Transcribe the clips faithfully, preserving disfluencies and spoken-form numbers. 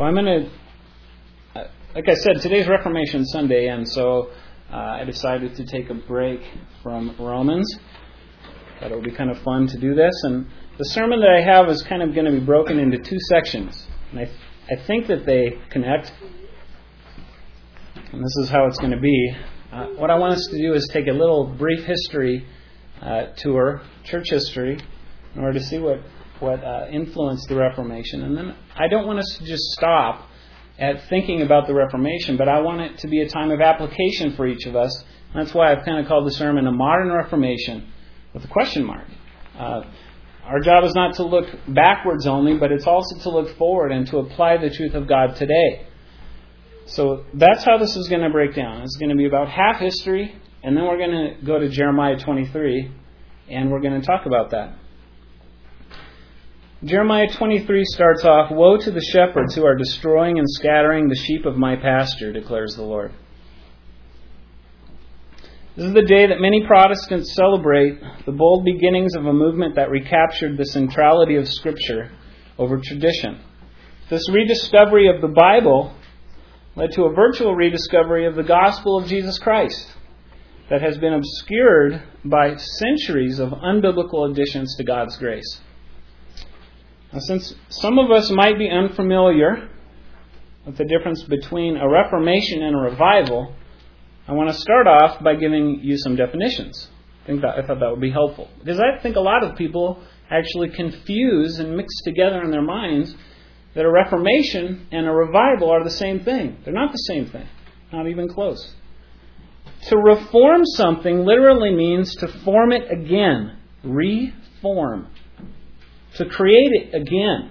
Well, I'm going to, uh, like I said, today's Reformation Sunday, and so uh, I decided to take a break from Romans. Thought it would be kind of fun to do this. And the sermon that I have is kind of going to be broken into two sections. And I, I think that they connect. And this is how it's going to be. Uh, what I want us to do is take a little brief history uh, tour, church history, in order to see what, what uh, influenced the Reformation. And then I don't want us to just stop at thinking about the Reformation, but I want it to be a time of application for each of us. And that's why I've kind of called the sermon A Modern Reformation with a question mark. Uh, our job is not to look backwards only, but it's also to look forward and to apply the truth of God today. So that's how this is going to break down. It's going to be about half history, and then we're going to go to Jeremiah twenty-three, and we're going to talk about that. Jeremiah twenty-three starts off, "Woe to the shepherds who are destroying and scattering the sheep of my pasture, declares the Lord." This is the day that many Protestants celebrate the bold beginnings of a movement that recaptured the centrality of Scripture over tradition. This rediscovery of the Bible led to a virtual rediscovery of the gospel of Jesus Christ that has been obscured by centuries of unbiblical additions to God's grace. Now, since some of us might be unfamiliar with the difference between a reformation and a revival, I want to start off by giving you some definitions. I think that I thought that would be helpful, because I think a lot of people actually confuse and mix together in their minds that a reformation and a revival are the same thing. They're not the same thing, not even close. To reform something literally means to form it again, reform, to create it again.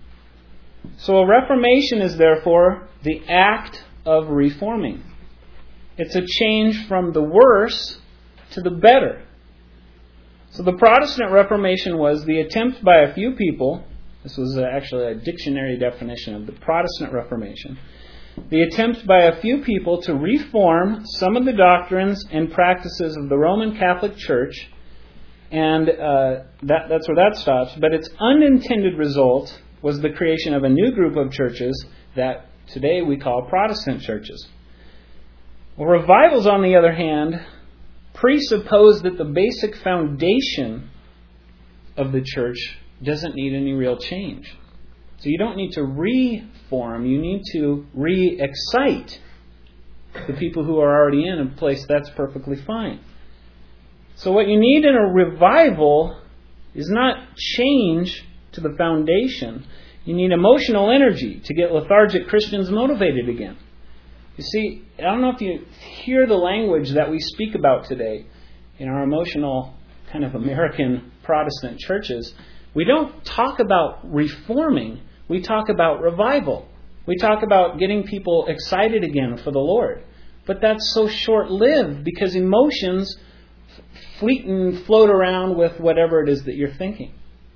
So a reformation is therefore the act of reforming. It's a change from the worse to the better. So the Protestant Reformation was the attempt by a few people, this was actually a dictionary definition of the Protestant Reformation, the attempt by a few people to reform some of the doctrines and practices of the Roman Catholic Church, and uh, that, that's where that stops. But its unintended result was the creation of a new group of churches that today we call Protestant churches. Well, revivals, on the other hand, presuppose that the basic foundation of the church doesn't need any real change. So you don't need to reform, you need to re-excite the people who are already in a place. That's perfectly fine. So what you need in a revival is not change to the foundation. You need emotional energy to get lethargic Christians motivated again. You see, I don't know if you hear the language that we speak about today in our emotional kind of American Protestant churches. We don't talk about reforming. We talk about revival. We talk about getting people excited again for the Lord. But that's so short-lived because emotions fleet and float around with whatever it is that you're thinking.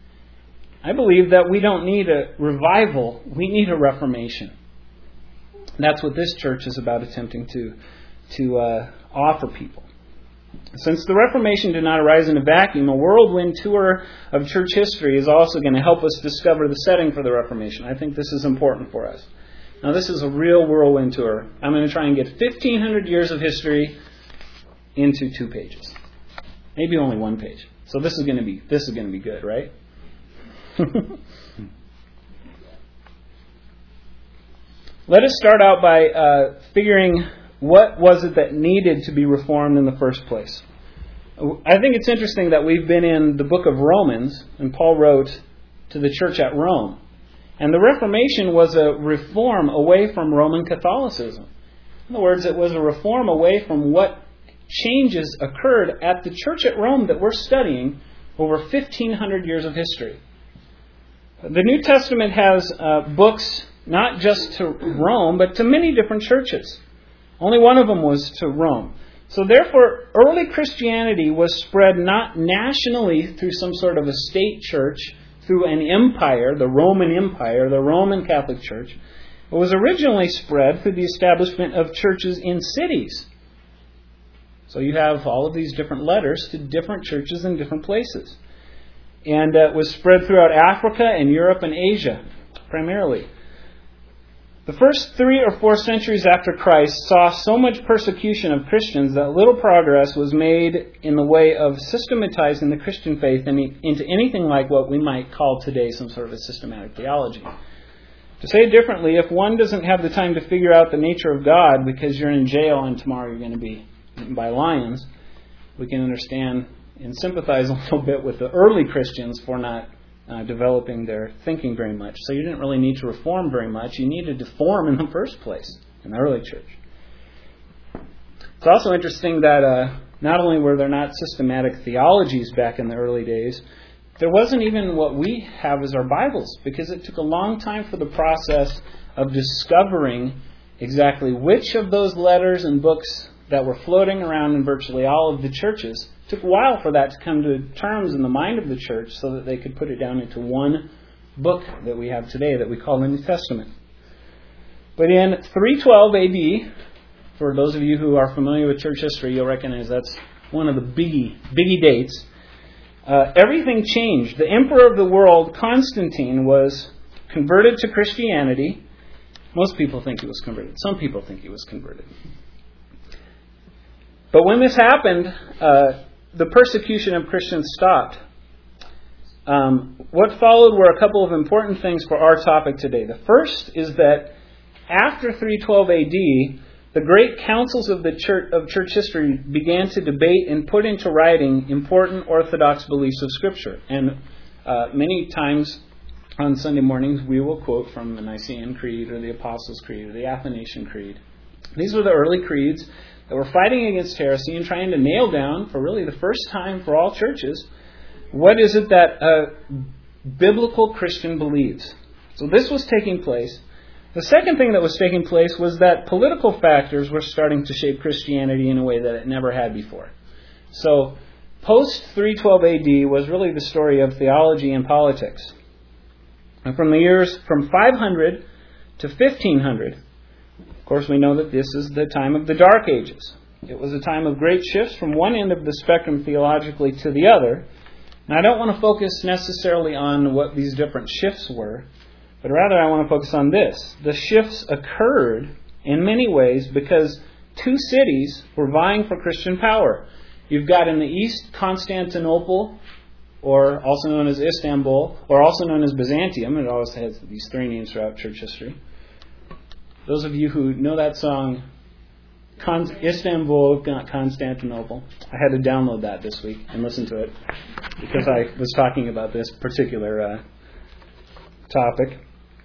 I believe that we don't need a revival. We need a reformation. That's what this church is about attempting to, to uh, offer people. Since the Reformation did not arise in a vacuum, a whirlwind tour of church history is also going to help us discover the setting for the Reformation. I think this is important for us. Now, this is a real whirlwind tour. I'm going to try and get fifteen hundred years of history into two pages. Maybe only one page. So this is going to be this is going to be good, right? Let us start out by uh, figuring what was it that needed to be reformed in the first place. I think it's interesting that we've been in the book of Romans, and Paul wrote to the church at Rome. And the Reformation was a reform away from Roman Catholicism. In other words, it was a reform away from what changes occurred at the church at Rome that we're studying over fifteen hundred years of history. The New Testament has uh, books not just to Rome, but to many different churches. Only one of them was to Rome. So therefore, early Christianity was spread not nationally through some sort of a state church, through an empire, the Roman Empire, the Roman Catholic Church. It was originally spread through the establishment of churches in cities. So you have all of these different letters to different churches in different places. And uh, it was spread throughout Africa and Europe and Asia, primarily. The first three or four centuries after Christ saw so much persecution of Christians that little progress was made in the way of systematizing the Christian faith into anything like what we might call today some sort of a systematic theology. To say it differently, if one doesn't have the time to figure out the nature of God because you're in jail and tomorrow you're going to be eaten by lions, we can understand and sympathize a little bit with the early Christians for not uh, developing their thinking very much. So you didn't really need to reform very much. You needed to form in the first place in the early church. It's also interesting that uh, not only were there not systematic theologies back in the early days, there wasn't even what we have as our Bibles, because it took a long time for the process of discovering exactly which of those letters and books that were floating around in virtually all of the churches. It took a while for that to come to terms in the mind of the church so that they could put it down into one book that we have today that we call the New Testament. But in three twelve A D, for those of you who are familiar with church history, you'll recognize that's one of the biggie, biggie dates. Uh, everything changed. The emperor of the world, Constantine, was converted to Christianity. Most people think he was converted. Some people think he was converted. But when this happened, uh, the persecution of Christians stopped. Um, what followed were a couple of important things for our topic today. The first is that after three twelve A D, the great councils of the church of church history began to debate and put into writing important orthodox beliefs of Scripture. And uh, many times on Sunday mornings we will quote from the Nicene Creed or the Apostles' Creed or the Athanasian Creed. These were the early creeds that were fighting against heresy and trying to nail down, for really the first time for all churches, what is it that a biblical Christian believes. So this was taking place. The second thing that was taking place was that political factors were starting to shape Christianity in a way that it never had before. So post three twelve A D was really the story of theology and politics. And from the years from five hundred to fifteen hundred, of course, we know that this is the time of the Dark Ages. It was a time of great shifts from one end of the spectrum theologically to the other. And I don't want to focus necessarily on what these different shifts were, but rather I want to focus on this. The shifts occurred in many ways because two cities were vying for Christian power. You've got in the east Constantinople, or also known as Istanbul, or also known as Byzantium. It always has these three names throughout church history. Those of you who know that song, Con- Istanbul, not Constantinople, I had to download that this week and listen to it because I was talking about this particular uh, topic.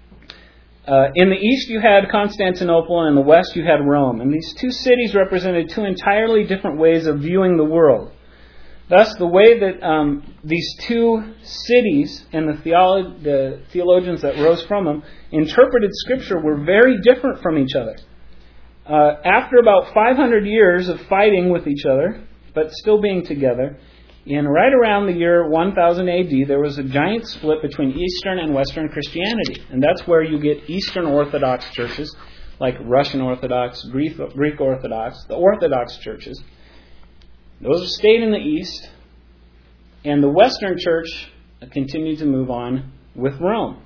Uh, in the east you had Constantinople, and in the west you had Rome. And these two cities represented two entirely different ways of viewing the world. Thus, the way that um, these two cities and the, theolo- the theologians that rose from them interpreted Scripture were very different from each other. Uh, after about five hundred years of fighting with each other, but still being together, in right around the year one thousand A D, there was a giant split between Eastern and Western Christianity. And that's where you get Eastern Orthodox churches, like Russian Orthodox, Greek, Greek Orthodox, the Orthodox churches. Those stayed in the East, and the Western Church continued to move on with Rome.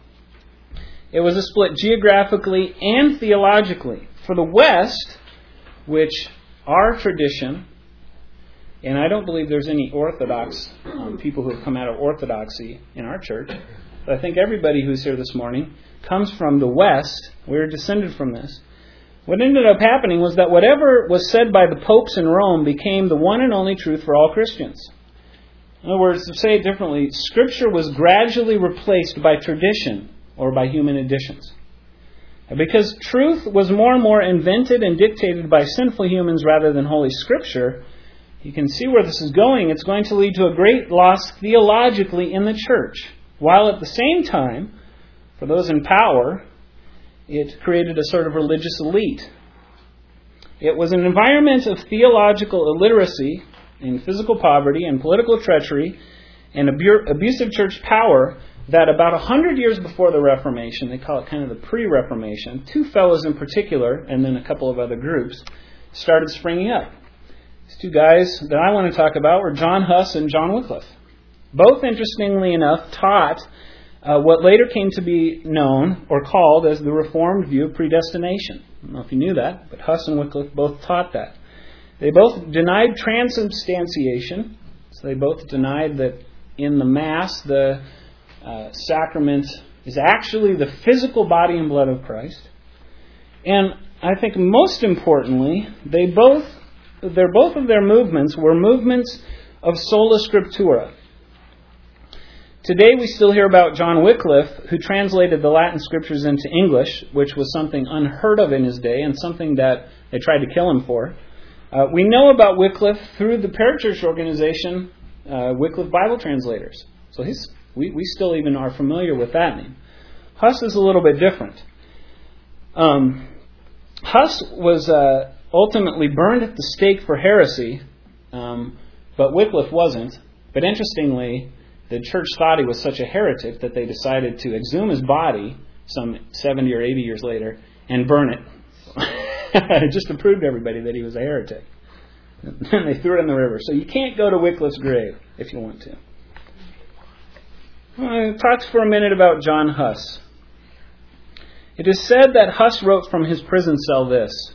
It was a split geographically and theologically. For the West, which our tradition, and I don't believe there's any Orthodox um, people who have come out of Orthodoxy in our church, but I think everybody who's here this morning comes from the West. We're descended from this. What ended up happening was that whatever was said by the popes in Rome became the one and only truth for all Christians. In other words, to say it differently, Scripture was gradually replaced by tradition or by human additions. And because truth was more and more invented and dictated by sinful humans rather than Holy Scripture, you can see where this is going. It's going to lead to a great loss theologically in the church, while at the same time, for those in power, it created a sort of religious elite. It was an environment of theological illiteracy and physical poverty and political treachery and abu- abusive church power that about a hundred years before the Reformation, they call it kind of the pre-Reformation, two fellows in particular, and then a couple of other groups, started springing up. These two guys that I want to talk about were John Huss and John Wycliffe. Both, interestingly enough, taught uh, what later came to be known or called as the Reformed view of predestination. I don't know if you knew that, but Huss and Wycliffe both taught that. They both denied transubstantiation, so they both denied that in the Mass the uh, sacrament is actually the physical body and blood of Christ. And I think most importantly, they both, their both of their movements were movements of sola scriptura. Today we still hear about John Wycliffe, who translated the Latin scriptures into English, which was something unheard of in his day and something that they tried to kill him for. Uh, we know about Wycliffe through the parachurch organization, uh, Wycliffe Bible Translators. So he's, we, we still even are familiar with that name. Huss is a little bit different. Um, Huss was uh, ultimately burned at the stake for heresy, um, but Wycliffe wasn't. But interestingly, the church thought he was such a heretic that they decided to exhume his body some seventy or eighty years later and burn it. Just to prove to everybody that he was a heretic. And they threw it in the river. So you can't go to Wycliffe's grave if you want to. Well, talk for a minute about John Huss. It is said that Huss wrote from his prison cell this,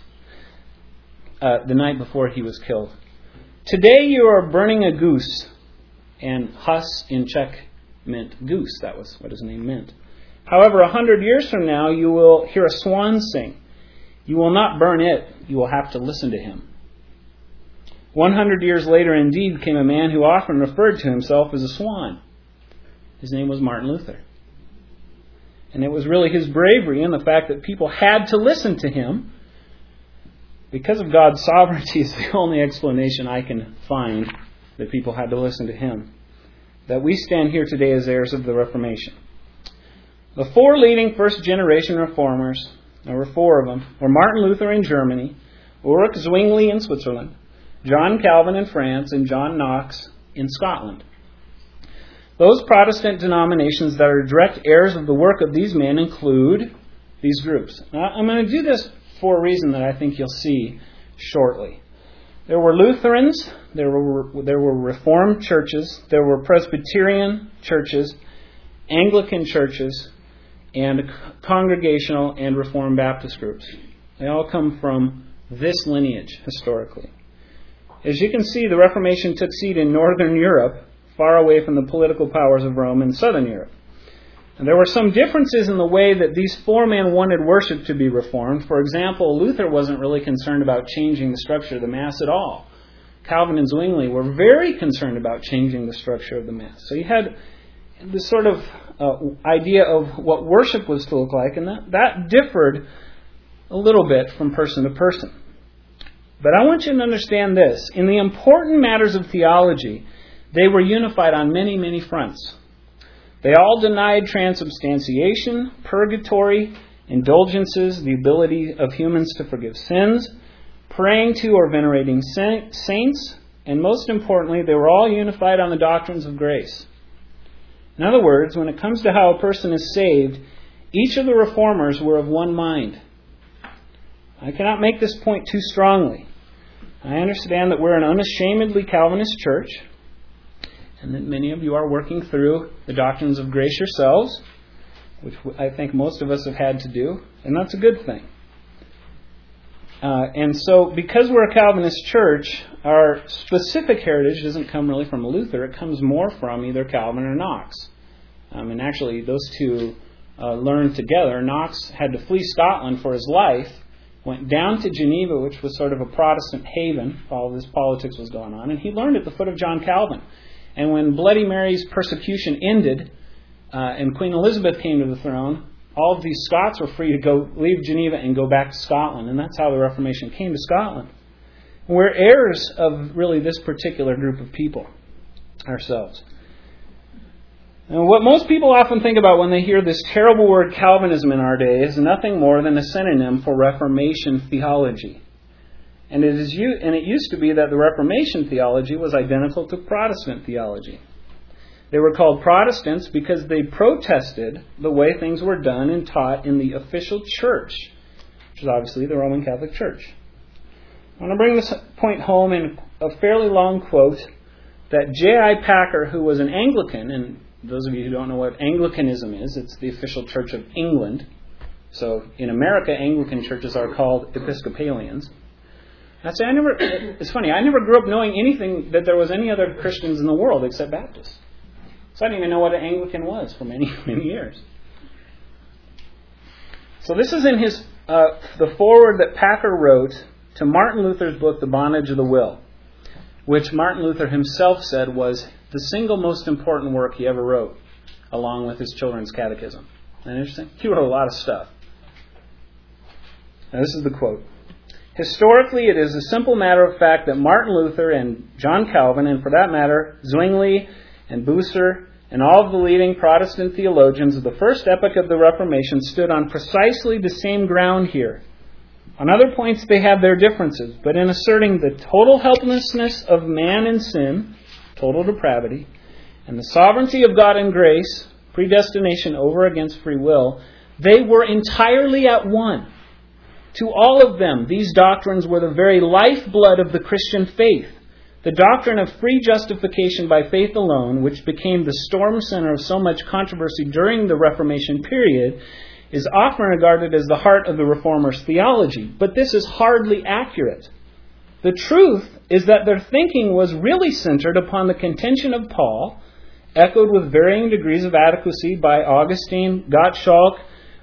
uh, the night before he was killed. Today you are burning a goose. And Huss in Czech meant goose. That was what his name meant. However, a hundred years from now, you will hear a swan sing. You will not burn it. You will have to listen to him. One hundred years later, indeed, came a man who often referred to himself as a swan. His name was Martin Luther. And it was really his bravery and the fact that people had to listen to him, because of God's sovereignty, is the only explanation I can find that people had to listen to him, that we stand here today as heirs of the Reformation. The four leading first-generation reformers, there were four of them, were Martin Luther in Germany, Ulrich Zwingli in Switzerland, John Calvin in France, and John Knox in Scotland. Those Protestant denominations that are direct heirs of the work of these men include these groups. Now, I'm going to do this for a reason that I think you'll see shortly. There were Lutherans, there were there were Reformed churches, there were Presbyterian churches, Anglican churches, and Congregational and Reformed Baptist groups. They all come from this lineage historically. As you can see, the Reformation took seat in Northern Europe, far away from the political powers of Rome in Southern Europe. And there were some differences in the way that these four men wanted worship to be reformed. For example, Luther wasn't really concerned about changing the structure of the Mass at all. Calvin and Zwingli were very concerned about changing the structure of the Mass. So you had this sort of uh, idea of what worship was to look like, and that, that differed a little bit from person to person. But I want you to understand this. In the important matters of theology, they were unified on many, many fronts. They all denied transubstantiation, purgatory, indulgences, the ability of humans to forgive sins, praying to or venerating saints, and most importantly, they were all unified on the doctrines of grace. In other words, when it comes to how a person is saved, each of the reformers were of one mind. I cannot make this point too strongly. I understand that we're an unashamedly Calvinist church, and that many of you are working through the doctrines of grace yourselves, which I think most of us have had to do, and that's a good thing. Uh, and so, because we're a Calvinist church, our specific heritage doesn't come really from Luther. It comes more from either Calvin or Knox. Um, and actually, those two uh, learned together. Knox had to flee Scotland for his life, went down to Geneva, which was sort of a Protestant haven. All of this politics was going on. And he learned at the foot of John Calvin. And when Bloody Mary's persecution ended uh, and Queen Elizabeth came to the throne, all of these Scots were free to go leave Geneva and go back to Scotland. And that's how the Reformation came to Scotland. We're heirs of really this particular group of people ourselves. And what most people often think about when they hear this terrible word Calvinism in our day is nothing more than a synonym for Reformation theology. And it is and it used to be that the Reformation theology was identical to Protestant theology. They were called Protestants because they protested the way things were done and taught in the official church, which is obviously the Roman Catholic Church. I want to bring this point home in a fairly long quote that J I Packer, who was an Anglican and those of you who don't know what Anglicanism is, it's the official church of England. So in America, Anglican churches are called Episcopalians. I'd say I never, it's funny, I never grew up knowing anything that there was any other Christians in the world except Baptists. So I didn't even know what an Anglican was for many, many years. So this is in his uh, the foreword that Packer wrote to Martin Luther's book, The Bondage of the Will, which Martin Luther himself said was the single most important work he ever wrote, along with his children's catechism. Isn't that interesting? He wrote a lot of stuff. Now this is the quote. Historically, it is a simple matter of fact that Martin Luther and John Calvin, and for that matter, Zwingli and Bucer, and all of the leading Protestant theologians of the first epoch of the Reformation stood on precisely the same ground here. On other points, they have their differences, but in asserting the total helplessness of man in sin, total depravity, and the sovereignty of God in grace, predestination over against free will, they were entirely at one. To all of them, these doctrines were the very lifeblood of the Christian faith. The doctrine of free justification by faith alone, which became the storm center of so much controversy during the Reformation period, is often regarded as the heart of the Reformers' theology. But this is hardly accurate. The truth is that their thinking was really centered upon the contention of Paul, echoed with varying degrees of adequacy by Augustine, Gottschalk,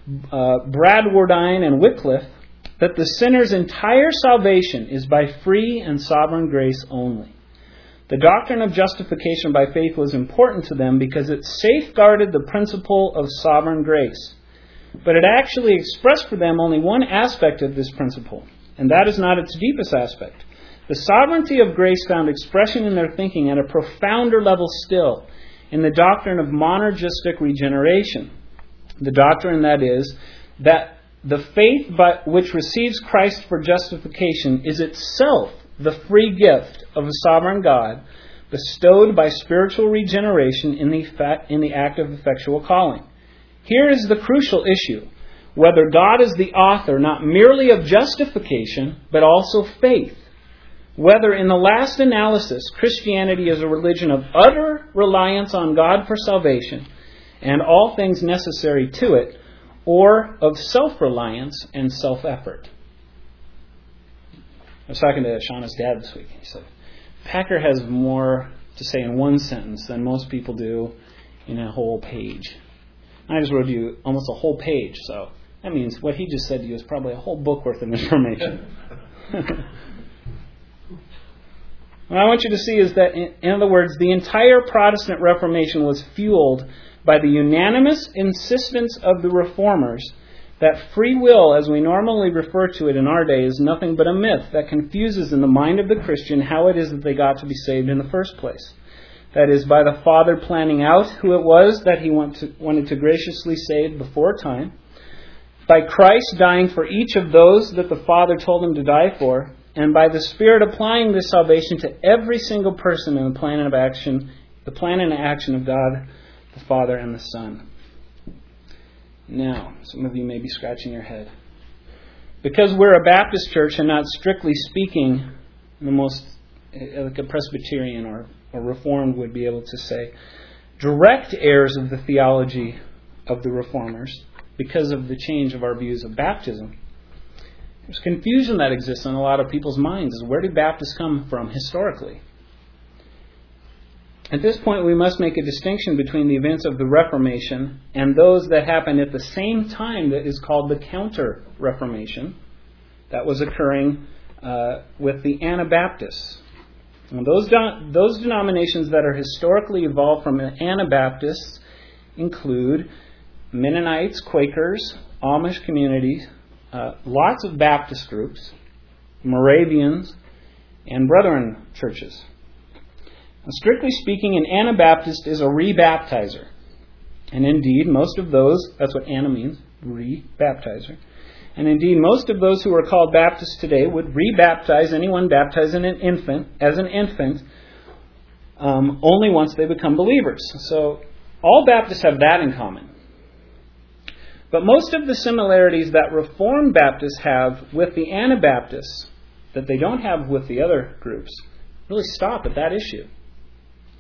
uh, Bradwardine, and Wycliffe, that the sinner's entire salvation is by free and sovereign grace only. The doctrine of justification by faith was important to them because it safeguarded the principle of sovereign grace. But it actually expressed for them only one aspect of this principle, and that is not its deepest aspect. The sovereignty of grace found expression in their thinking at a profounder level still, in the doctrine of monergistic regeneration. The doctrine, that is, that the faith by which receives Christ for justification is itself the free gift of a sovereign God, bestowed by spiritual regeneration in the, fact, in the act of effectual calling. Here is the crucial issue, whether God is the author not merely of justification, but also faith. Whether in the last analysis, Christianity is a religion of utter reliance on God for salvation and all things necessary to it, or of self-reliance and self-effort. I was talking to Shauna's dad this week. He said, Packer has more to say in one sentence than most people do in a whole page. And I just wrote you almost a whole page, so that means what he just said to you is probably a whole book worth of information. What I want you to see is that, in, in other words, the entire Protestant Reformation was fueled by the unanimous insistence of the Reformers that free will, as we normally refer to it in our day, is nothing but a myth that confuses in the mind of the Christian how it is that they got to be saved in the first place. That is, by the Father planning out who it was that He want to, wanted to graciously save before time, by Christ dying for each of those that the Father told Him to die for, and by the Spirit applying this salvation to every single person in the plan of action, the plan and action of God, the Father and the Son. Now, some of you may be scratching your head. Because we're a Baptist church and not strictly speaking the most, like a Presbyterian or, or Reformed would be able to say, direct heirs of the theology of the Reformers, because of the change of our views of baptism, there's confusion that exists in a lot of people's minds. Is where did Baptists come from historically? At this point, we must make a distinction between the events of the Reformation and those that happened at the same time that is called the Counter-Reformation that was occurring uh, with the Anabaptists. And those, do- those denominations that are historically evolved from Anabaptists include Mennonites, Quakers, Amish communities, uh, lots of Baptist groups, Moravians, and Brethren churches. And strictly speaking, an Anabaptist is a rebaptizer. And indeed, most of those, that's what Ana means, rebaptizer. And indeed, most of those who are called Baptists today would rebaptize anyone baptized in an infant, as an infant, um, only once they become believers. So all Baptists have that in common. But most of the similarities that Reformed Baptists have with the Anabaptists that they don't have with the other groups really stop at that issue.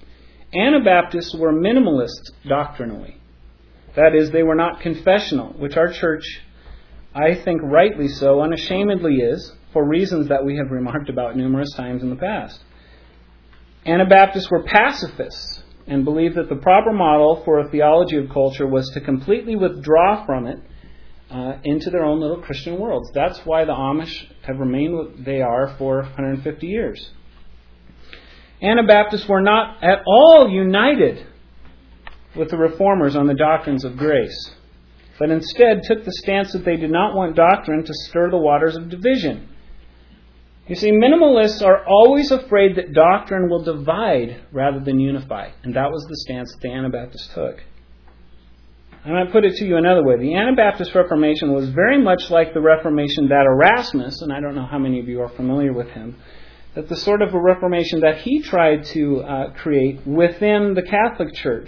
Anabaptists were minimalists doctrinally. That is, they were not confessional, which our church, I think rightly so, unashamedly is, for reasons that we have remarked about numerous times in the past. Anabaptists were pacifists and believed that the proper model for a theology of culture was to completely withdraw from it uh, into their own little Christian worlds. That's why the Amish have remained what they are for one hundred fifty years. Anabaptists were not at all united with the Reformers on the doctrines of grace, but instead took the stance that they did not want doctrine to stir the waters of division. You see, minimalists are always afraid that doctrine will divide rather than unify, and that was the stance that the Anabaptists took. I might put it to you another way. The Anabaptist Reformation was very much like the Reformation that Erasmus, and I don't know how many of you are familiar with him, that the sort of a Reformation that he tried to uh, create within the Catholic Church.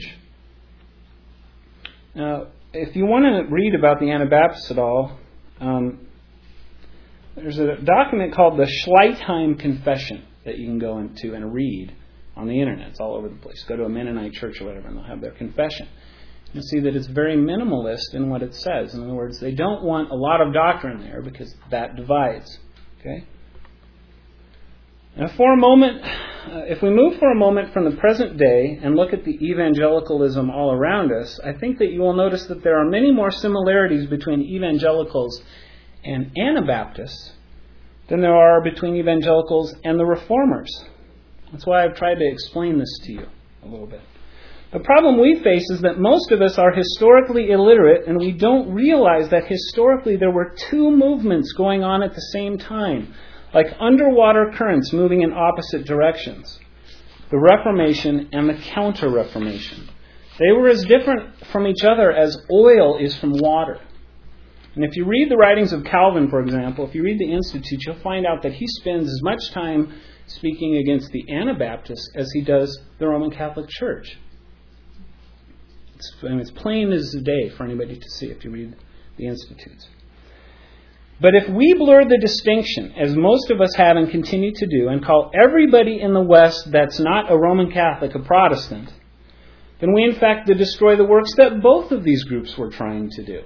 Now, if you want to read about the Anabaptists at all, um, there's a document called the Schleitheim Confession that you can go into and read on the internet. It's all over the place. Go to a Mennonite church or whatever and they'll have their confession. You'll see that it's very minimalist in what it says. In other words, they don't want a lot of doctrine there because that divides. Okay? Now, for a moment, uh, if we move for a moment from the present day and look at the evangelicalism all around us, I think that you will notice that there are many more similarities between evangelicals and Anabaptists than there are between evangelicals and the Reformers. That's why I've tried to explain this to you a little bit. The problem we face is that most of us are historically illiterate, and we don't realize that historically there were two movements going on at the same time, like underwater currents moving in opposite directions: the Reformation and the Counter-Reformation. They were as different from each other as oil is from water. And if you read the writings of Calvin, for example, if you read the Institutes, you'll find out that he spends as much time speaking against the Anabaptists as he does the Roman Catholic Church. It's, I mean, it's plain as day for anybody to see if you read the Institutes. But if we blur the distinction, as most of us have and continue to do, and call everybody in the West that's not a Roman Catholic a Protestant, then we in fact destroy the works that both of these groups were trying to do.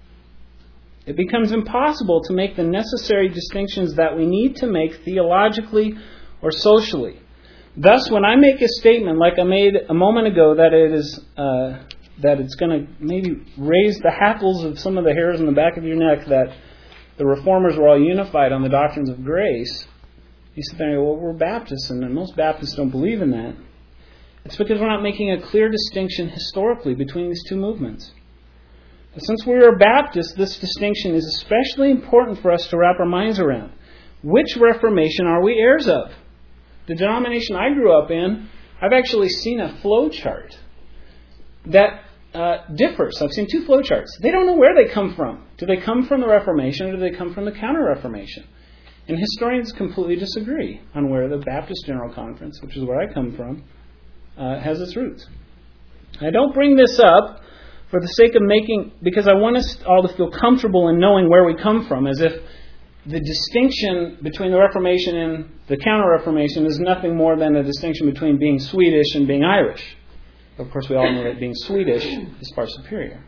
It becomes impossible to make the necessary distinctions that we need to make theologically or socially. Thus, when I make a statement like I made a moment ago that it is uh, that it's going to maybe raise the hackles of some of the hairs on the back of your neck that the Reformers were all unified on the doctrines of grace, you sit there and go, well, we're Baptists, and most Baptists don't believe in that. It's because we're not making a clear distinction historically between these two movements. But since we are Baptists, this distinction is especially important for us to wrap our minds around. Which Reformation are we heirs of? The denomination I grew up in, I've actually seen a flow chart that uh, differs. I've seen two flow charts. They don't know where they come from. Do they come from the Reformation or do they come from the Counter-Reformation? And historians completely disagree on where the Baptist General Conference, which is where I come from, uh, has its roots. I don't bring this up for the sake of making, because I want us all to feel comfortable in knowing where we come from, as if the distinction between the Reformation and the Counter-Reformation is nothing more than a distinction between being Swedish and being Irish. Of course, we all know that being Swedish is far superior.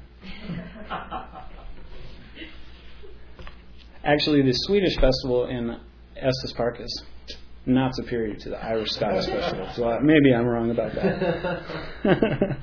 Actually, the Swedish festival in Estes Park is not superior to the Irish Scottish festival, so uh, maybe I'm wrong about that.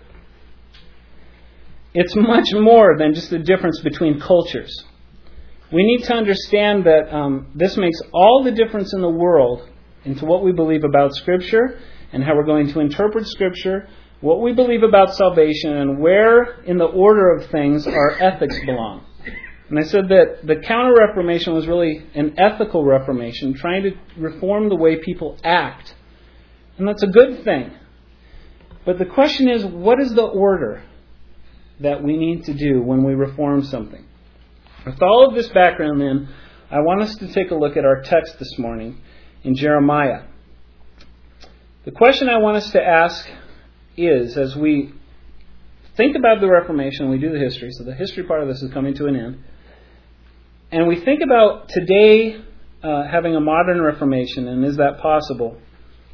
It's much more than just the difference between cultures. We need to understand that um, this makes all the difference in the world into what we believe about Scripture and how we're going to interpret Scripture, what we believe about salvation, and where in the order of things our ethics belong. And I said that the Counter-Reformation was really an ethical reformation, trying to reform the way people act. And that's a good thing. But the question is, what is the order that we need to do when we reform something? With all of this background, then, I want us to take a look at our text this morning in Jeremiah. The question I want us to ask is, as we think about the Reformation, we do the history, so the history part of this is coming to an end, and we think about today uh, having a modern Reformation, and is that possible?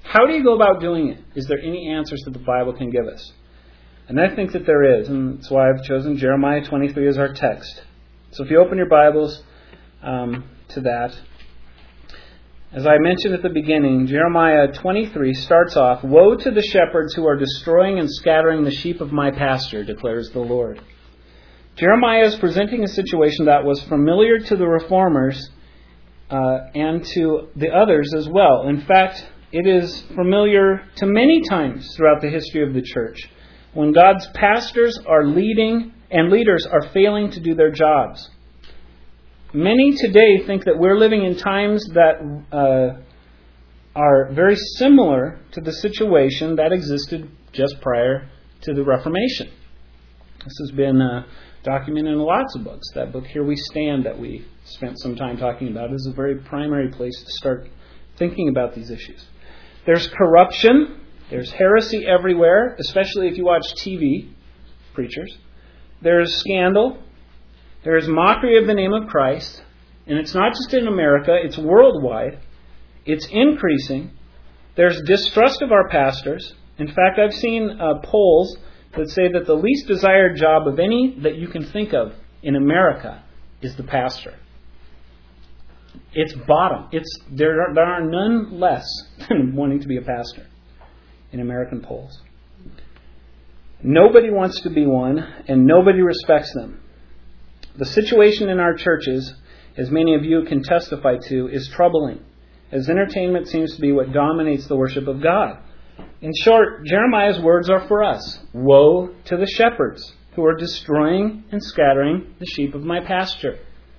How do you go about doing it? Is there any answers that the Bible can give us? And I think that there is, and that's why I've chosen Jeremiah twenty-three as our text. So if you open your Bibles um, to that, as I mentioned at the beginning, Jeremiah twenty-three starts off, "Woe to the shepherds who are destroying and scattering the sheep of my pasture, declares the Lord." Jeremiah is presenting a situation that was familiar to the reformers uh, and to the others as well. In fact, it is familiar to many times throughout the history of the church when God's pastors are leading and leaders are failing to do their jobs. Many today think that we're living in times that uh, are very similar to the situation that existed just prior to the Reformation. This has been uh, documented in lots of books. That book, Here We Stand, that we spent some time talking about, is a very primary place to start thinking about these issues. There's corruption. There's heresy everywhere, especially if you watch T V preachers. There's scandal. There is mockery of the name of Christ. And it's not just in America, it's worldwide. It's increasing. There's distrust of our pastors. In fact, I've seen uh, polls that say that the least desired job of any that you can think of in America is the pastor. It's bottom. It's there are, there are none less than wanting to be a pastor in American polls. Nobody wants to be one, and nobody respects them. The situation in our churches, as many of you can testify to, is troubling, as entertainment seems to be what dominates the worship of God. In short, Jeremiah's words are for us. Woe to the shepherds who are destroying and scattering the sheep of my pasture.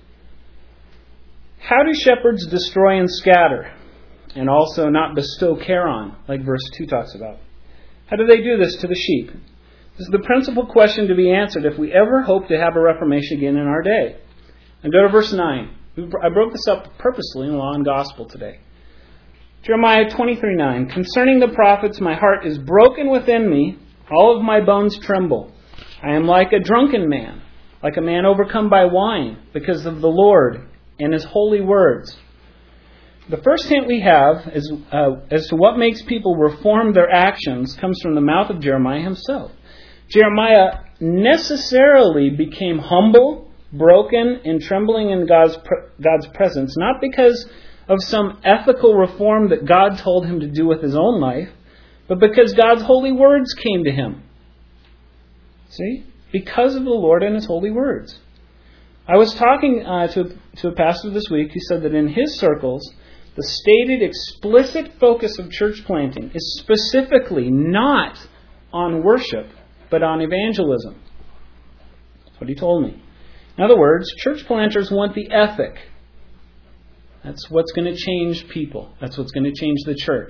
How do shepherds destroy and scatter, and also not bestow care on, like verse two talks about? How do they do this to the sheep? This is the principal question to be answered if we ever hope to have a reformation again in our day. And go to verse nine. I broke this up purposely in Law and Gospel today. Jeremiah twenty-three nine. "Concerning the prophets, my heart is broken within me. All of my bones tremble. I am like a drunken man, like a man overcome by wine, because of the Lord and His holy words." The first hint we have is, uh, as to what makes people reform their actions comes from the mouth of Jeremiah himself. Jeremiah necessarily became humble, broken, and trembling in God's God's presence, not because of some ethical reform that God told him to do with his own life, but because God's holy words came to him. See? Because of the Lord and His holy words. I was talking uh, to, to a pastor this week who said that in his circles, the stated explicit focus of church planting is specifically not on worship, but on evangelism. That's what he told me. In other words, church planters want the ethic. That's what's going to change people. That's what's going to change the church.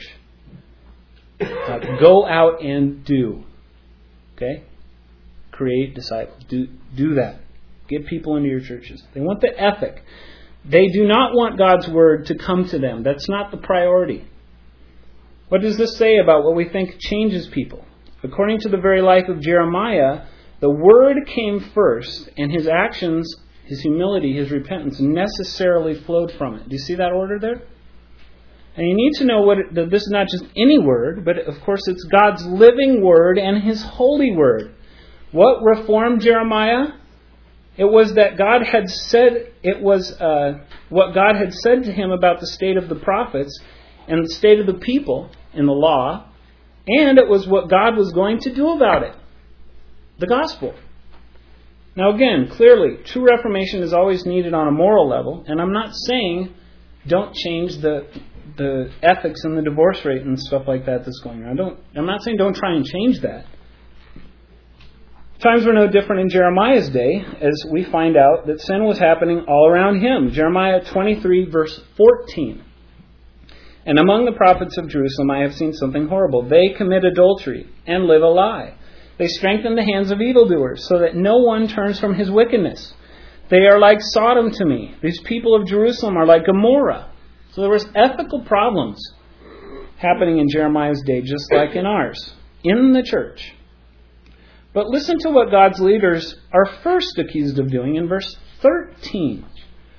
Uh, go out and do. Okay? Create disciples. Do, do that. Get people into your churches. They want the ethic. They do not want God's Word to come to them. That's not the priority. What does this say about what we think changes people? According to the very life of Jeremiah, the Word came first, and his actions, his humility, his repentance necessarily flowed from it. Do you see that order there? And you need to know what it, that this is not just any word, but of course it's God's living Word and His holy Word. What reformed Jeremiah? It was that God had said, it was uh, what God had said to him about the state of the prophets and the state of the people in the law, and it was what God was going to do about it. The gospel. Now again, clearly, true reformation is always needed on a moral level, and I'm not saying don't change the the ethics and the divorce rate and stuff like that that's going on. I don't, I'm not saying don't try and change that. Times were no different in Jeremiah's day, as we find out that sin was happening all around him. Jeremiah twenty-three, verse fourteen. "And among the prophets of Jerusalem I have seen something horrible. They commit adultery and live a lie. They strengthen the hands of evildoers, so that no one turns from his wickedness. They are like Sodom to me. These people of Jerusalem are like Gomorrah." So there was ethical problems happening in Jeremiah's day, just like in ours, in the church. But listen to what God's leaders are first accused of doing in verse thirteen.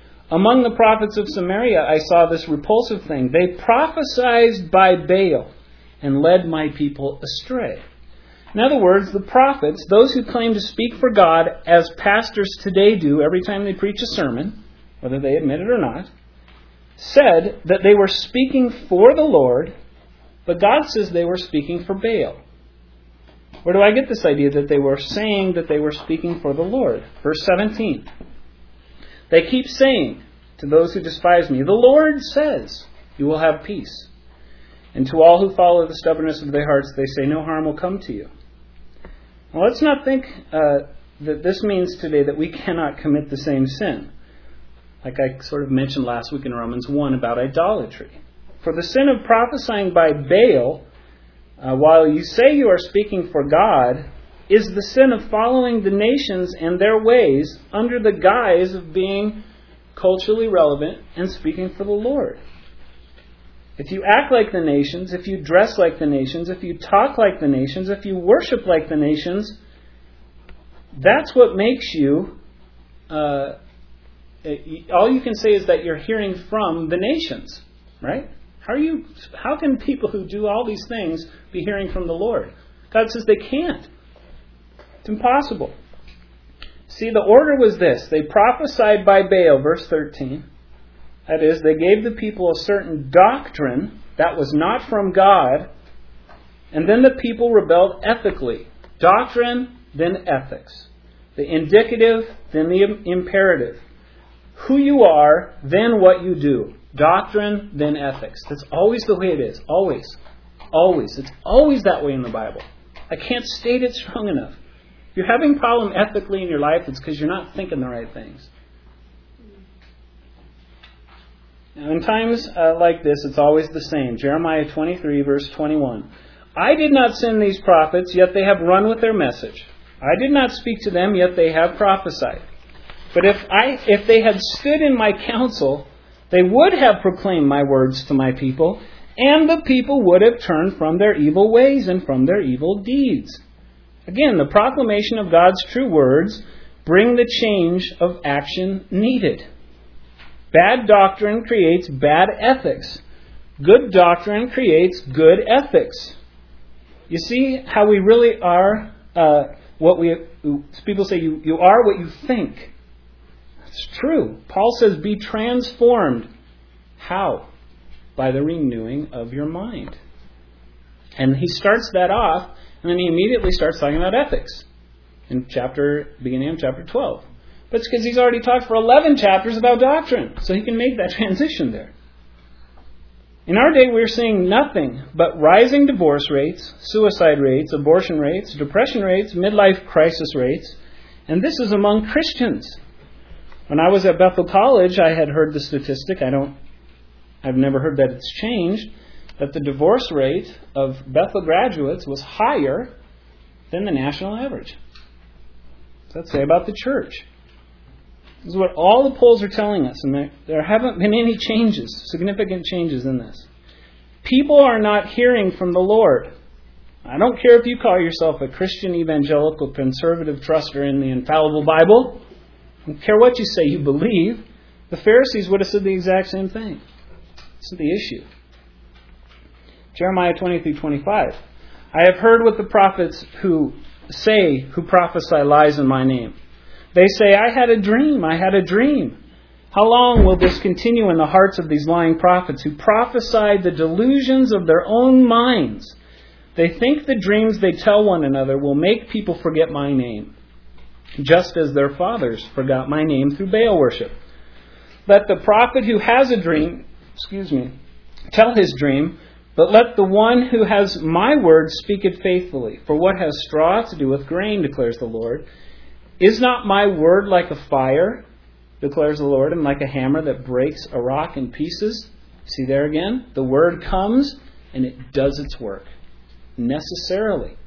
"Among the prophets of Samaria I saw this repulsive thing. They prophesied by Baal and led my people astray. In other words, the prophets, those who claim to speak for God as pastors today do every time they preach a sermon, whether they admit it or not, said that they were speaking for the Lord, but God says they were speaking for Baal. Where do I get this idea that they were saying that they were speaking for the Lord? Verse seventeen. They keep saying to those who despise me, the Lord says, you will have peace. And to all who follow the stubbornness of their hearts, they say, no harm will come to you. Well, let's not think uh, that this means today that we cannot commit the same sin. Like I sort of mentioned last week in Romans one about idolatry. For the sin of prophesying by Baal, uh, while you say you are speaking for God, is the sin of following the nations and their ways under the guise of being culturally relevant and speaking for the Lord. If you act like the nations, if you dress like the nations, if you talk like the nations, if you worship like the nations, that's what makes you, uh, all you can say is that you're hearing from the nations, right? How are you? How can people who do all these things be hearing from the Lord? God says they can't. It's impossible. See, the order was this. They prophesied by Baal, verse thirteen. That is, they gave the people a certain doctrine that was not from God, and then the people rebelled ethically. Doctrine, then ethics. The indicative, then the imperative. Who you are, then what you do. Doctrine, then ethics. That's always the way it is. Always. Always. It's always that way in the Bible. I can't state it strong enough. If you're having a problem ethically in your life, it's because you're not thinking the right things. Now, in times uh, like this, it's always the same. Jeremiah twenty-three, verse twenty-one. I did not send these prophets, yet they have run with their message. I did not speak to them, yet they have prophesied. But if I, if they had stood in my counsel, they would have proclaimed my words to my people, and the people would have turned from their evil ways and from their evil deeds. Again, the proclamation of God's true words bring the change of action needed. Bad doctrine creates bad ethics. Good doctrine creates good ethics. You see how we really are, uh, what we, people say, you, you are what you think. It's true. Paul says, be transformed. How? By the renewing of your mind. And he starts that off, and then he immediately starts talking about ethics in chapter, beginning of chapter twelve. But it's because he's already talked for eleven chapters about doctrine, so he can make that transition there. In our day, we're seeing nothing but rising divorce rates, suicide rates, abortion rates, depression rates, midlife crisis rates, and this is among Christians. When I was at Bethel College, I had heard the statistic. I don't, I've never heard that it's changed, that the divorce rate of Bethel graduates was higher than the national average. What's that say about the church? This is what all the polls are telling us, and there, there haven't been any changes, significant changes in this. People are not hearing from the Lord. I don't care if you call yourself a Christian, evangelical, conservative truster in the infallible Bible. I don't care what you say you believe. The Pharisees would have said the exact same thing. This is the issue. Jeremiah twenty-three twenty-five. I have heard what the prophets who say, who prophesy lies in my name. They say, I had a dream, I had a dream. How long will this continue in the hearts of these lying prophets who prophesy the delusions of their own minds? They think the dreams they tell one another will make people forget my name, just as their fathers forgot my name through Baal worship. Let the prophet who has a dream, excuse me, tell his dream, but let the one who has my word speak it faithfully. For what has straw to do with grain, declares the Lord? Is not my word like a fire, declares the Lord, and like a hammer that breaks a rock in pieces? See there again? The word comes and it does its work. Necessarily.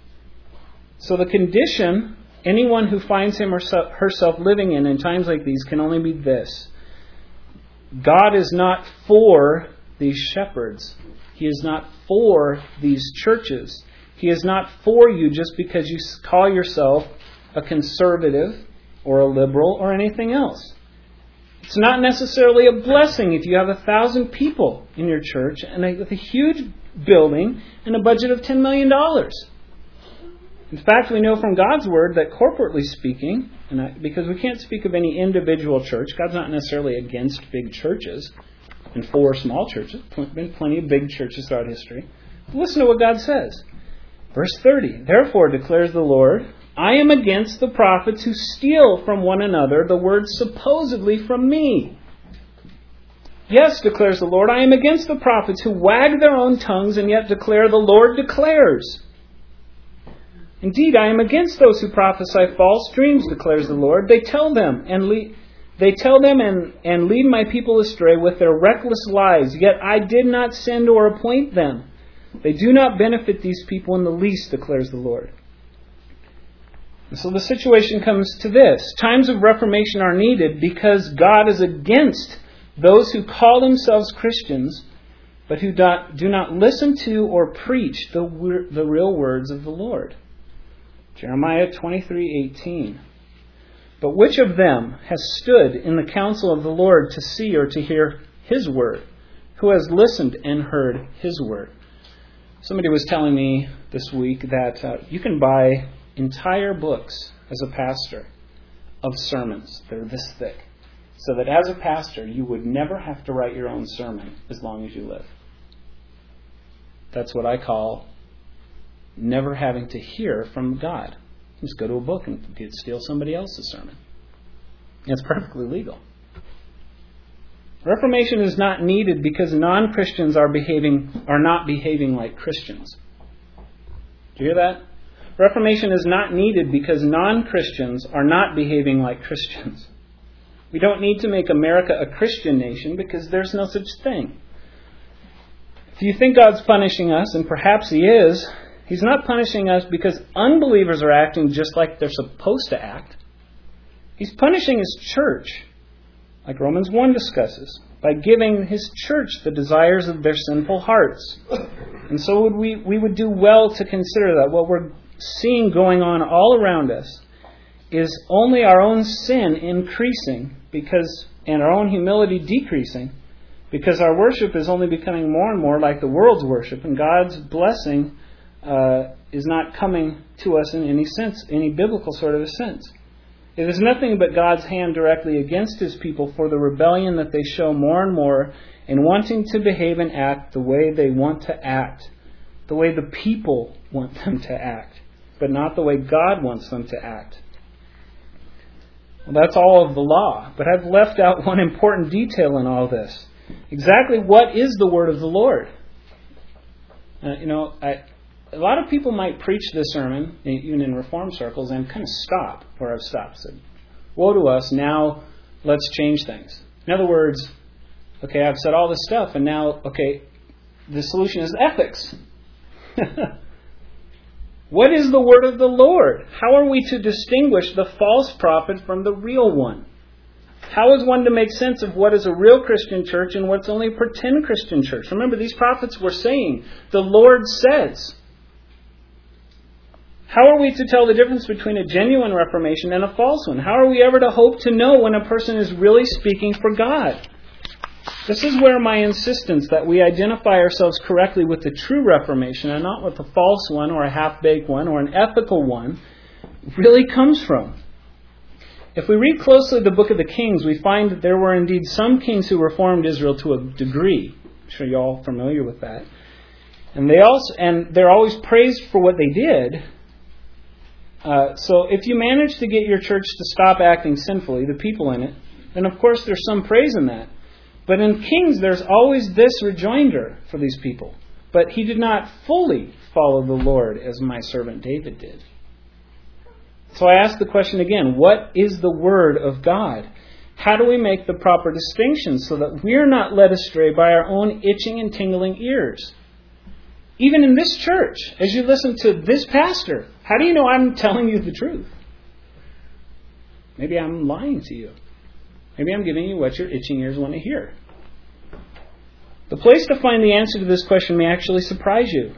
So the condition anyone who finds him or herself living in in times like these can only be this. God is not for these shepherds. He is not for these churches. He is not for you just because you call yourself a conservative or a liberal or anything else. It's not necessarily a blessing if you have a thousand people in your church and a, with a huge building and a budget of ten million dollars. In fact, we know from God's Word that corporately speaking, and I, because we can't speak of any individual church, God's not necessarily against big churches and for small churches. There have been plenty of big churches throughout history. But listen to what God says. Verse thirty, "Therefore declares the Lord, I am against the prophets who steal from one another the word supposedly from me. Yes, declares the Lord, I am against the prophets who wag their own tongues and yet declare the Lord declares. Indeed, I am against those who prophesy false dreams, declares the Lord. They tell them and lead, they tell them and, and lead my people astray with their reckless lies. Yet I did not send or appoint them. They do not benefit these people in the least, declares the Lord." And so the situation comes to this. Times of reformation are needed because God is against those who call themselves Christians, but who do not listen to or preach the, the real words of the Lord. Jeremiah twenty-three eighteen. "But which of them has stood in the counsel of the Lord to see or to hear His word? Who has listened and heard His word?" Somebody was telling me this week that uh, you can buy entire books as a pastor of sermons. They're this thick. So that as a pastor, you would never have to write your own sermon as long as you live. That's what I call never having to hear from God. Just go to a book and steal somebody else's sermon. It's perfectly legal. Reformation is not needed because non-Christians are behaving are not behaving like Christians. Do you hear that? Reformation is not needed because non-Christians are not behaving like Christians. We don't need to make America a Christian nation because there's no such thing. If you think God's punishing us, and perhaps He is, He's not punishing us because unbelievers are acting just like they're supposed to act. He's punishing His church, like Romans one discusses, by giving His church the desires of their sinful hearts. And so would we, we would do well to consider that what we're seeing going on all around us is only our own sin increasing because, and our own humility decreasing, because our worship is only becoming more and more like the world's worship, and God's blessing uh, is not coming to us in any sense, any biblical sort of a sense. It is nothing but God's hand directly against His people for the rebellion that they show more and more in wanting to behave and act the way they want to act, the way the people want them to act, but not the way God wants them to act. Well, that's all of the law, but I've left out one important detail in all this. Exactly what is the word of the Lord? Uh, you know, I, a lot of people might preach this sermon, even in Reformed circles, and kind of stop where I've stopped. Said, woe to us, now let's change things. In other words, okay, I've said all this stuff, and now, okay, the solution is ethics. What is the word of the Lord? How are we to distinguish the false prophet from the real one? How is one to make sense of what is a real Christian church and what's only a pretend Christian church? Remember, these prophets were saying, the Lord says. How are we to tell the difference between a genuine reformation and a false one? How are we ever to hope to know when a person is really speaking for God? This is where my insistence that we identify ourselves correctly with the true Reformation and not with a false one or a half-baked one or an ethical one really comes from. If we read closely the book of the Kings, we find that there were indeed some kings who reformed Israel to a degree. I'm sure you're all familiar with that. And they also, and they're always praised for what they did. Uh, so if you manage to get your church to stop acting sinfully, the people in it, then of course there's some praise in that. But in Kings, there's always this rejoinder for these people. But he did not fully follow the Lord as my servant David did. So I ask the question again, what is the Word of God? How do we make the proper distinctions so that we're not led astray by our own itching and tingling ears? Even in this church, as you listen to this pastor, how do you know I'm telling you the truth? Maybe I'm lying to you. Maybe I'm giving you what your itching ears want to hear. The place to find the answer to this question may actually surprise you.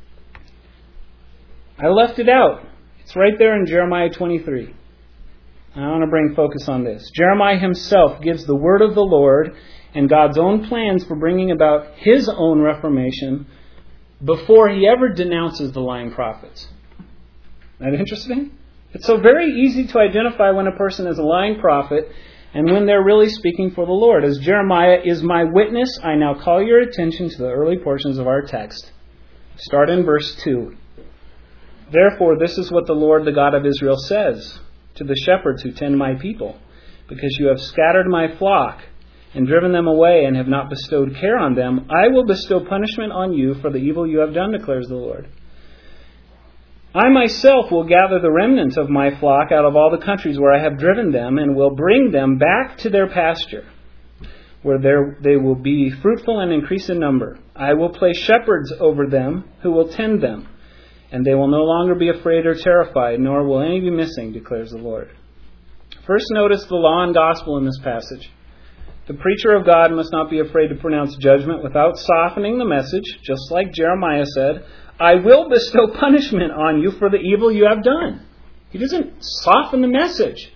I left it out. It's right there in Jeremiah twenty-three. I want to bring focus on this. Jeremiah himself gives the word of the Lord and God's own plans for bringing about his own reformation before he ever denounces the lying prophets. Isn't that interesting? It's so very easy to identify when a person is a lying prophet and when they're really speaking for the Lord. As Jeremiah is my witness, I now call your attention to the early portions of our text. Start in verse two. Therefore, this is what the Lord, the God of Israel, says to the shepherds who tend my people, because you have scattered my flock and driven them away and have not bestowed care on them, I will bestow punishment on you for the evil you have done, declares the Lord. I myself will gather the remnant of my flock out of all the countries where I have driven them, and will bring them back to their pasture, where there they will be fruitful and increase in number. I will place shepherds over them who will tend them, and they will no longer be afraid or terrified, nor will any be missing, declares the Lord. First, notice the law and gospel in this passage. The preacher of God must not be afraid to pronounce judgment without softening the message, just like Jeremiah said, I will bestow punishment on you for the evil you have done. He doesn't soften the message.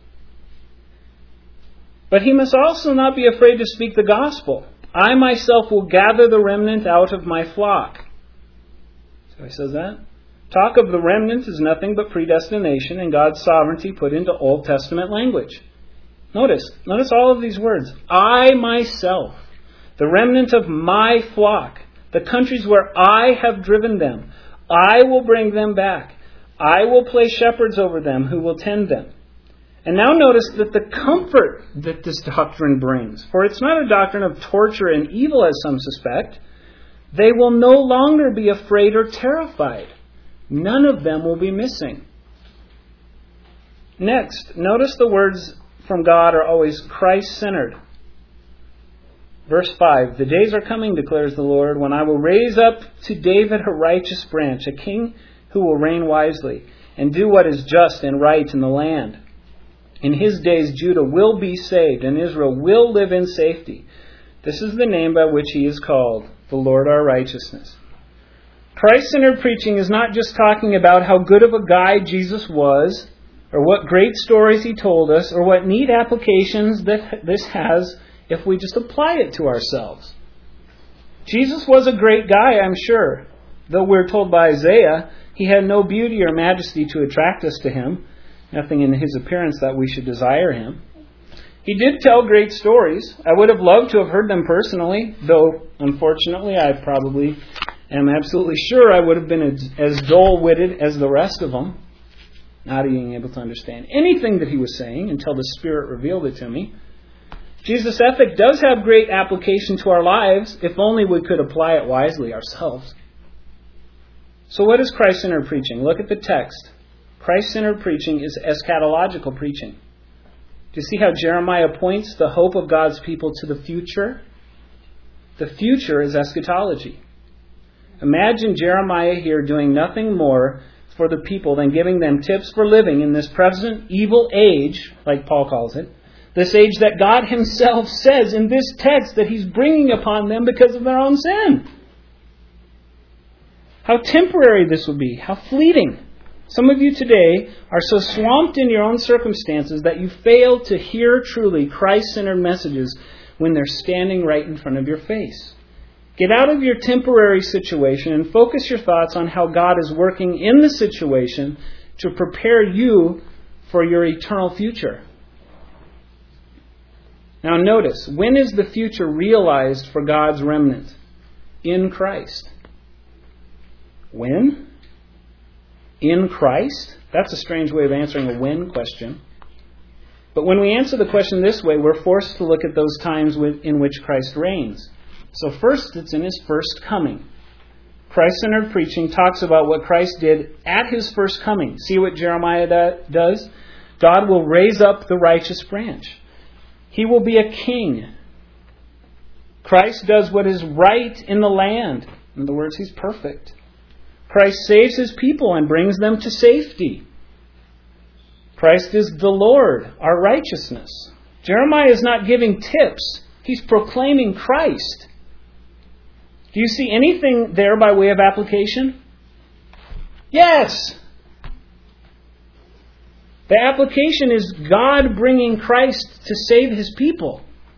But he must also not be afraid to speak the gospel. I myself will gather the remnant out of my flock. So he says that. Talk of the remnant is nothing but predestination and God's sovereignty put into Old Testament language. Notice, notice all of these words. I myself, the remnant of my flock, the countries where I have driven them, I will bring them back. I will place shepherds over them who will tend them. And now notice that the comfort that this doctrine brings, for it's not a doctrine of torture and evil as some suspect, they will no longer be afraid or terrified. None of them will be missing. Next, notice the words from God are always Christ-centered. Verse five, the days are coming, declares the Lord, when I will raise up to David a righteous branch, a king who will reign wisely and do what is just and right in the land. In his days Judah will be saved and Israel will live in safety. This is the name by which he is called, the Lord our righteousness. Christ-centered preaching is not just talking about how good of a guy Jesus was, or what great stories he told us, or what neat applications that this has if we just apply it to ourselves. Jesus was a great guy, I'm sure. Though we're told by Isaiah, he had no beauty or majesty to attract us to him. Nothing in his appearance that we should desire him. He did tell great stories. I would have loved to have heard them personally, though unfortunately I probably am absolutely sure I would have been as, as dull-witted as the rest of them, not being able to understand anything that he was saying until the Spirit revealed it to me. Jesus' ethic does have great application to our lives, if only we could apply it wisely ourselves. So what is Christ-centered preaching? Look at the text. Christ-centered preaching is eschatological preaching. Do you see how Jeremiah points the hope of God's people to the future? The future is eschatology. Imagine Jeremiah here doing nothing more for the people than giving them tips for living in this present evil age, like Paul calls it, this age that God himself says in this text that he's bringing upon them because of their own sin. How temporary this will be. How fleeting. Some of you today are so swamped in your own circumstances that you fail to hear truly Christ-centered messages when they're standing right in front of your face. Get out of your temporary situation and focus your thoughts on how God is working in the situation to prepare you for your eternal future. Now notice, when is the future realized for God's remnant? In Christ. When? In Christ? That's a strange way of answering a when question. But when we answer the question this way, we're forced to look at those times in which Christ reigns. So first, it's in his first coming. Christ-centered preaching talks about what Christ did at his first coming. See what Jeremiah does? God will raise up the righteous branch. He will be a king. Christ does what is right in the land. In other words, he's perfect. Christ saves his people and brings them to safety. Christ is the Lord, our righteousness. Jeremiah is not giving tips. He's proclaiming Christ. Do you see anything there by way of application? Yes. The application is God bringing Christ to save His people.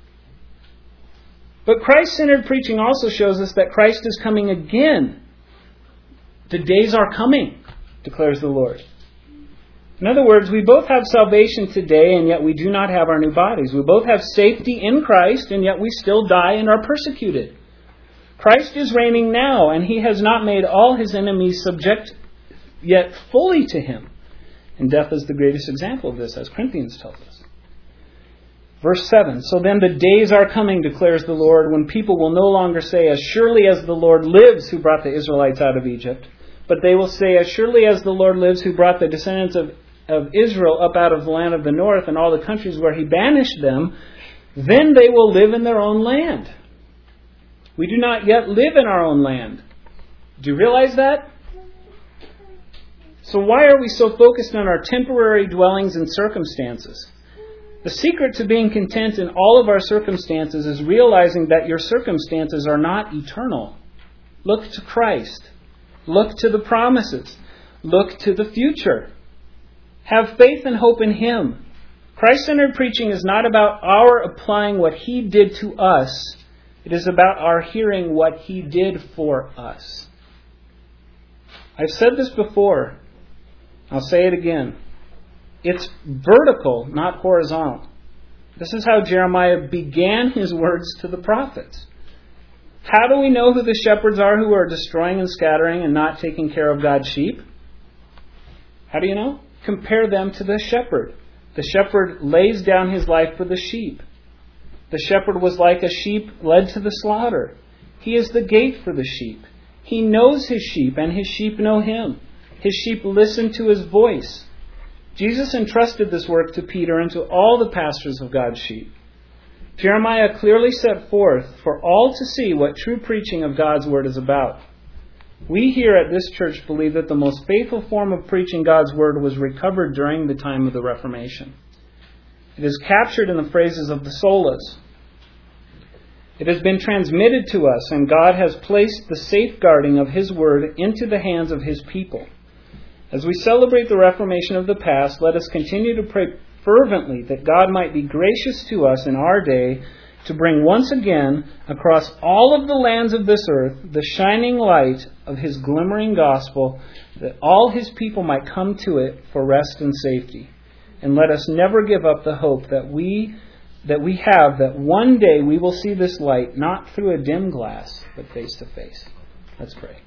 But Christ-centered preaching also shows us that Christ is coming again. The days are coming, declares the Lord. In other words, we both have salvation today, and yet we do not have our new bodies. We both have safety in Christ, and yet we still die and are persecuted. Christ is reigning now, and He has not made all His enemies subject yet fully to Him. And death is the greatest example of this, as Corinthians tells us. Verse seven, so then the days are coming, declares the Lord, when people will no longer say, as surely as the Lord lives who brought the Israelites out of Egypt, but they will say, as surely as the Lord lives who brought the descendants of, of Israel up out of the land of the north and all the countries where He banished them, then they will live in their own land. We do not yet live in our own land. Do you realize that? So why are we so focused on our temporary dwellings and circumstances? The secret to being content in all of our circumstances is realizing that your circumstances are not eternal. Look to Christ. Look to the promises. Look to the future. Have faith and hope in Him. Christ-centered preaching is not about our applying what He did to us. It is about our hearing what He did for us. I've said this before. I'll say it again. It's vertical, not horizontal. This is how Jeremiah began his words to the prophets. How do we know who the shepherds are who are destroying and scattering and not taking care of God's sheep? How do you know? Compare them to the shepherd. The shepherd lays down his life for the sheep. The shepherd was like a sheep led to the slaughter. He is the gate for the sheep. He knows his sheep, and his sheep know him. His sheep listen to his voice. Jesus entrusted this work to Peter and to all the pastors of God's sheep. Jeremiah clearly set forth for all to see what true preaching of God's Word is about. We here at this church believe that the most faithful form of preaching God's Word was recovered during the time of the Reformation. It is captured in the phrases of the solas. It has been transmitted to us, and God has placed the safeguarding of His Word into the hands of His people. As we celebrate the Reformation of the past, let us continue to pray fervently that God might be gracious to us in our day to bring once again across all of the lands of this earth the shining light of His glimmering gospel, that all His people might come to it for rest and safety. And let us never give up the hope that we that we have that one day we will see this light not through a dim glass, but face to face. Let's pray.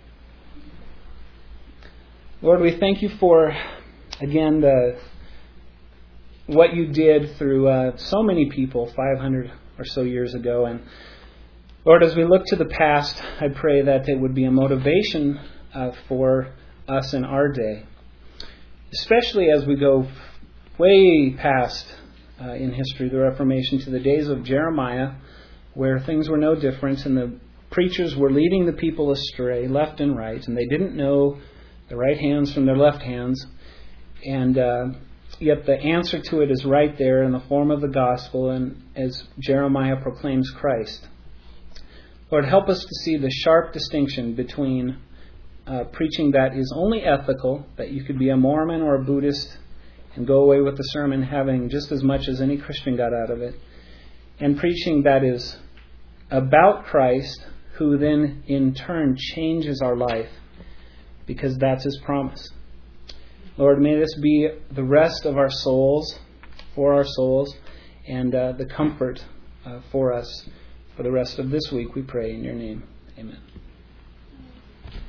Lord, we thank You for, again, the what You did through uh, so many people five hundred or so years ago. And Lord, as we look to the past, I pray that it would be a motivation uh, for us in our day, especially as we go way past uh, in history, the Reformation, to the days of Jeremiah, where things were no different and the preachers were leading the people astray left and right, and they didn't know the right hands from their left hands. And uh, yet the answer to it is right there in the form of the gospel, and as Jeremiah proclaims Christ. Lord, help us to see the sharp distinction between uh, preaching that is only ethical, that you could be a Mormon or a Buddhist and go away with the sermon having just as much as any Christian got out of it, and preaching that is about Christ, who then in turn changes our life, because that's His promise. Lord, may this be the rest of our souls, for our souls, and uh, the comfort uh, for us for the rest of this week, we pray in Your name. Amen.